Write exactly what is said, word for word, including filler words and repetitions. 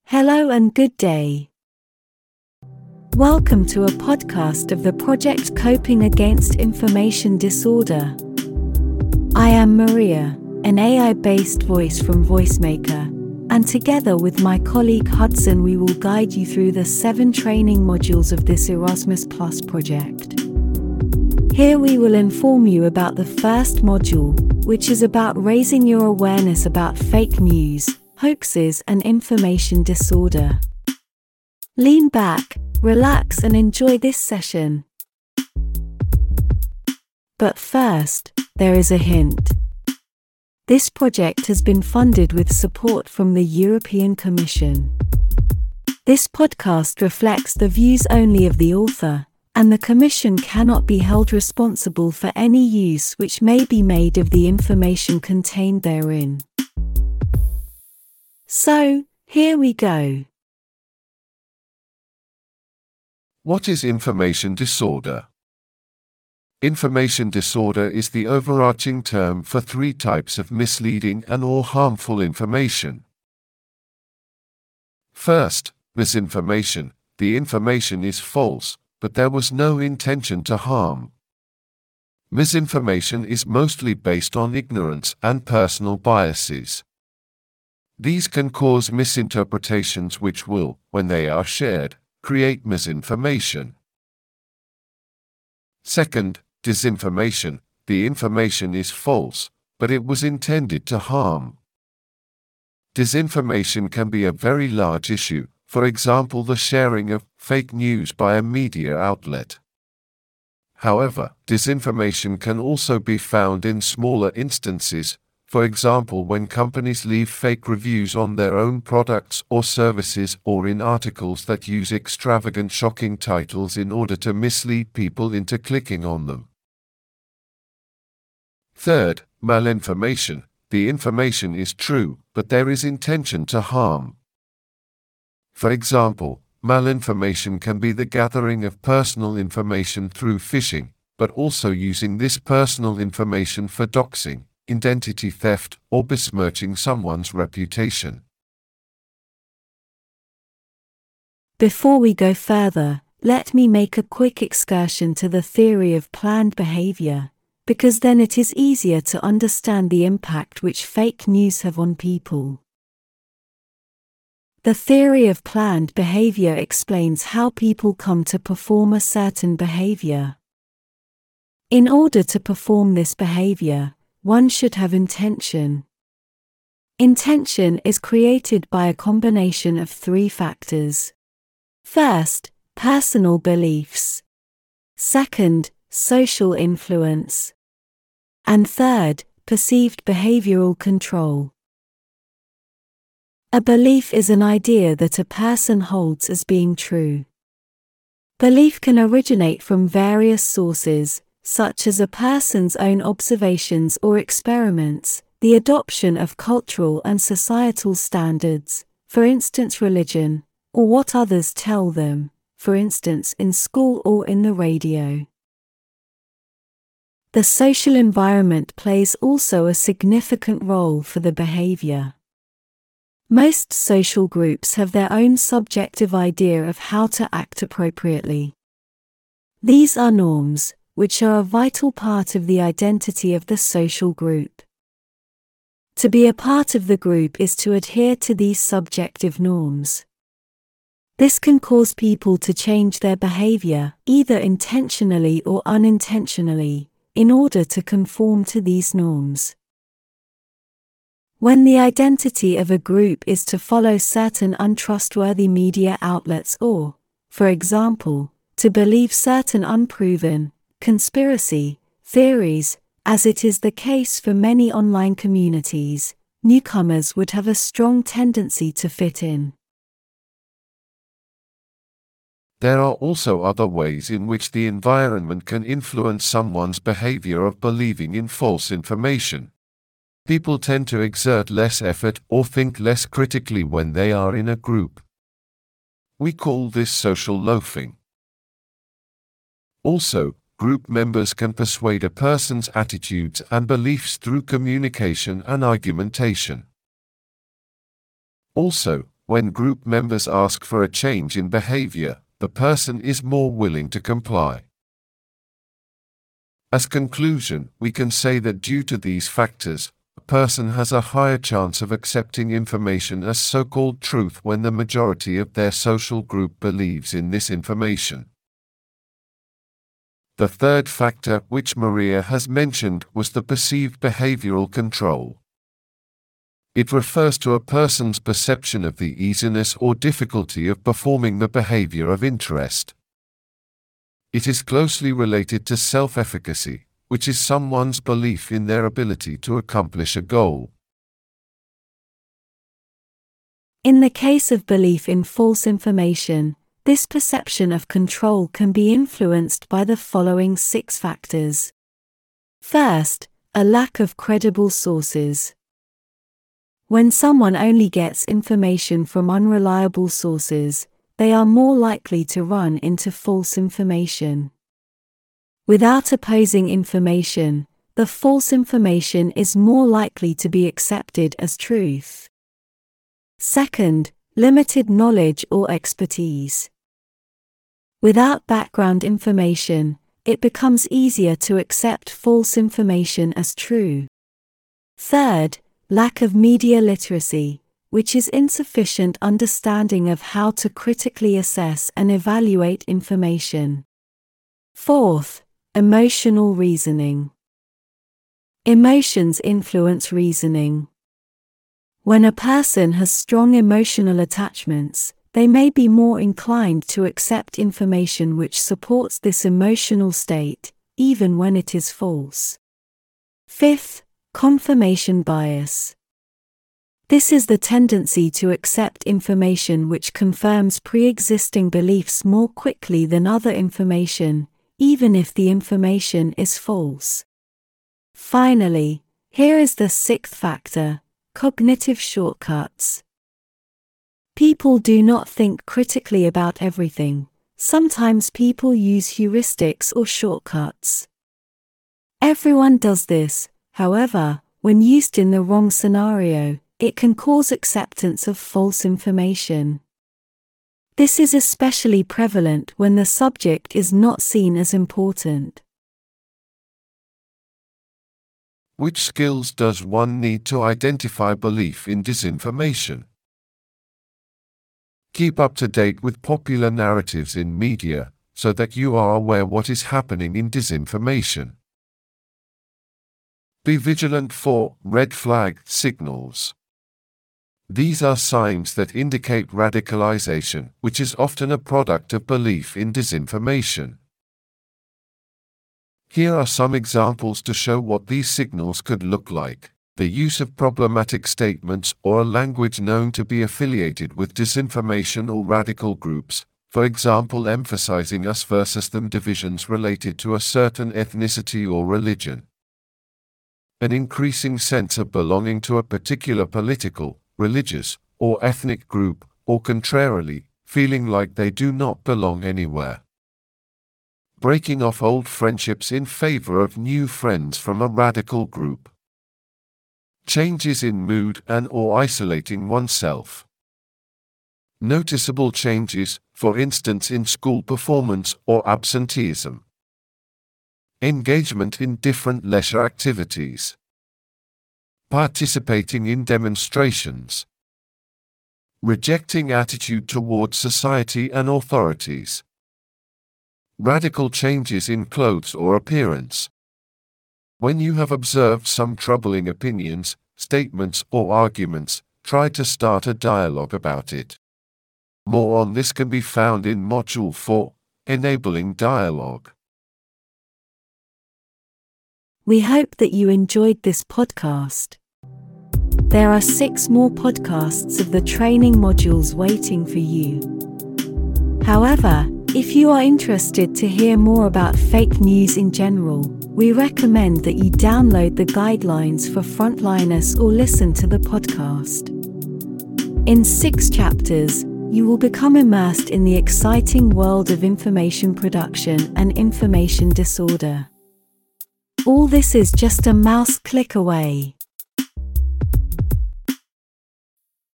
Hello and good day. Welcome to a podcast of the project Coping Against Information Disorder. I am Maria, an A I-based voice from VoiceMaker, and together with my colleague Hudson we will guide you through the seven training modules of this Erasmus Plus project. Here we will inform you about the first module, which is about raising your awareness about fake news, hoaxes and information disorder. Lean back, relax and enjoy this session. But first, there is a hint. This project has been funded with support from the European Commission. This podcast reflects the views only of the author, and the Commission cannot be held responsible for any use which may be made of the information contained therein. So, here we go. What is information disorder? Information disorder is the overarching term for three types of misleading and or harmful information. First, misinformation. The information is false, but there was no intention to harm. Misinformation is mostly based on ignorance and personal biases. These can cause misinterpretations which will, when they are shared, create misinformation. Second, disinformation. The information is false, but it was intended to harm. Disinformation can be a very large issue, for example the sharing of fake news by a media outlet. However, disinformation can also be found in smaller instances, for example when companies leave fake reviews on their own products or services or in articles that use extravagant shocking titles in order to mislead people into clicking on them. Third, malinformation. The information is true, but there is intention to harm. For example, malinformation can be the gathering of personal information through phishing, but also using this personal information for doxing, identity theft, or besmirching someone's reputation. Before we go further, let me make a quick excursion to the theory of planned behavior, because then it is easier to understand the impact which fake news have on people. The theory of planned behavior explains how people come to perform a certain behavior. In order to perform this behavior, one should have intention. Intention is created by a combination of three factors. First, personal beliefs. Second, social influence. And third, perceived behavioral control. A belief is an idea that a person holds as being true. Belief can originate from various sources, such as a person's own observations or experiments, the adoption of cultural and societal standards, for instance religion, or what others tell them, for instance in school or in the radio. The social environment plays also a significant role for the behavior. Most social groups have their own subjective idea of how to act appropriately. These are norms, which are a vital part of the identity of the social group. To be a part of the group is to adhere to these subjective norms. This can cause people to change their behavior, either intentionally or unintentionally, in order to conform to these norms. When the identity of a group is to follow certain untrustworthy media outlets or, for example, to believe certain unproven conspiracy theories, as it is the case for many online communities, newcomers would have a strong tendency to fit in. There are also other ways in which the environment can influence someone's behavior of believing in false information. People tend to exert less effort or think less critically when they are in a group. We call this social loafing. Also, group members can persuade a person's attitudes and beliefs through communication and argumentation. Also, When group members ask for a change in behavior, the person is more willing to comply. As conclusion, we can say that due to these factors, a person has a higher chance of accepting information as so-called truth when the majority of their social group believes in this information. The third factor, which Maria has mentioned, was the perceived behavioral control. It refers to a person's perception of the easiness or difficulty of performing the behavior of interest. It is closely related to self-efficacy, which is someone's belief in their ability to accomplish a goal. In the case of belief in false information, this perception of control can be influenced by the following six factors. First, a lack of credible sources. When someone only gets information from unreliable sources, they are more likely to run into false information. Without opposing information, the false information is more likely to be accepted as truth. Second, limited knowledge or expertise. Without background information, it becomes easier to accept false information as true. Third, lack of media literacy, which is insufficient understanding of how to critically assess and evaluate information. Fourth, emotional reasoning. Emotions influence reasoning. When a person has strong emotional attachments, they may be more inclined to accept information which supports this emotional state, even when it is false. Fifth, confirmation bias. This is the tendency to accept information which confirms pre-existing beliefs more quickly than other information, even if the information is false. Finally, here is the sixth factor, cognitive shortcuts. People do not think critically about everything. Sometimes people use heuristics or shortcuts. Everyone does this, however, when used in the wrong scenario, it can cause acceptance of false information. This is especially prevalent when the subject is not seen as important. Which skills does one need to identify belief in disinformation? Keep up to date with popular narratives in media, so that you are aware what is happening in disinformation. Be vigilant for red flag signals. These are signs that indicate radicalization, which is often a product of belief in disinformation. Here are some examples to show what these signals could look like. The use of problematic statements or a language known to be affiliated with disinformation or radical groups, for example emphasizing us versus them divisions related to a certain ethnicity or religion. An increasing sense of belonging to a particular political, religious, or ethnic group, or contrarily, feeling like they do not belong anywhere. Breaking off old friendships in favor of new friends from a radical group. Changes in mood and or isolating oneself. Noticeable changes, for instance in school performance or absenteeism. Engagement in different leisure activities. Participating in demonstrations. Rejecting attitude towards society and authorities. Radical changes in clothes or appearance. When you have observed some troubling opinions, statements or arguments, try to start a dialogue about it. More on this can be found in Module four, Enabling Dialogue. We hope that you enjoyed this podcast. There are six more podcasts of the training modules waiting for you. However, if you are interested to hear more about fake news in general, we recommend that you download the guidelines for frontliners or listen to the podcast. In six chapters, you will become immersed in the exciting world of information production and information disorder. All this is just a mouse click away.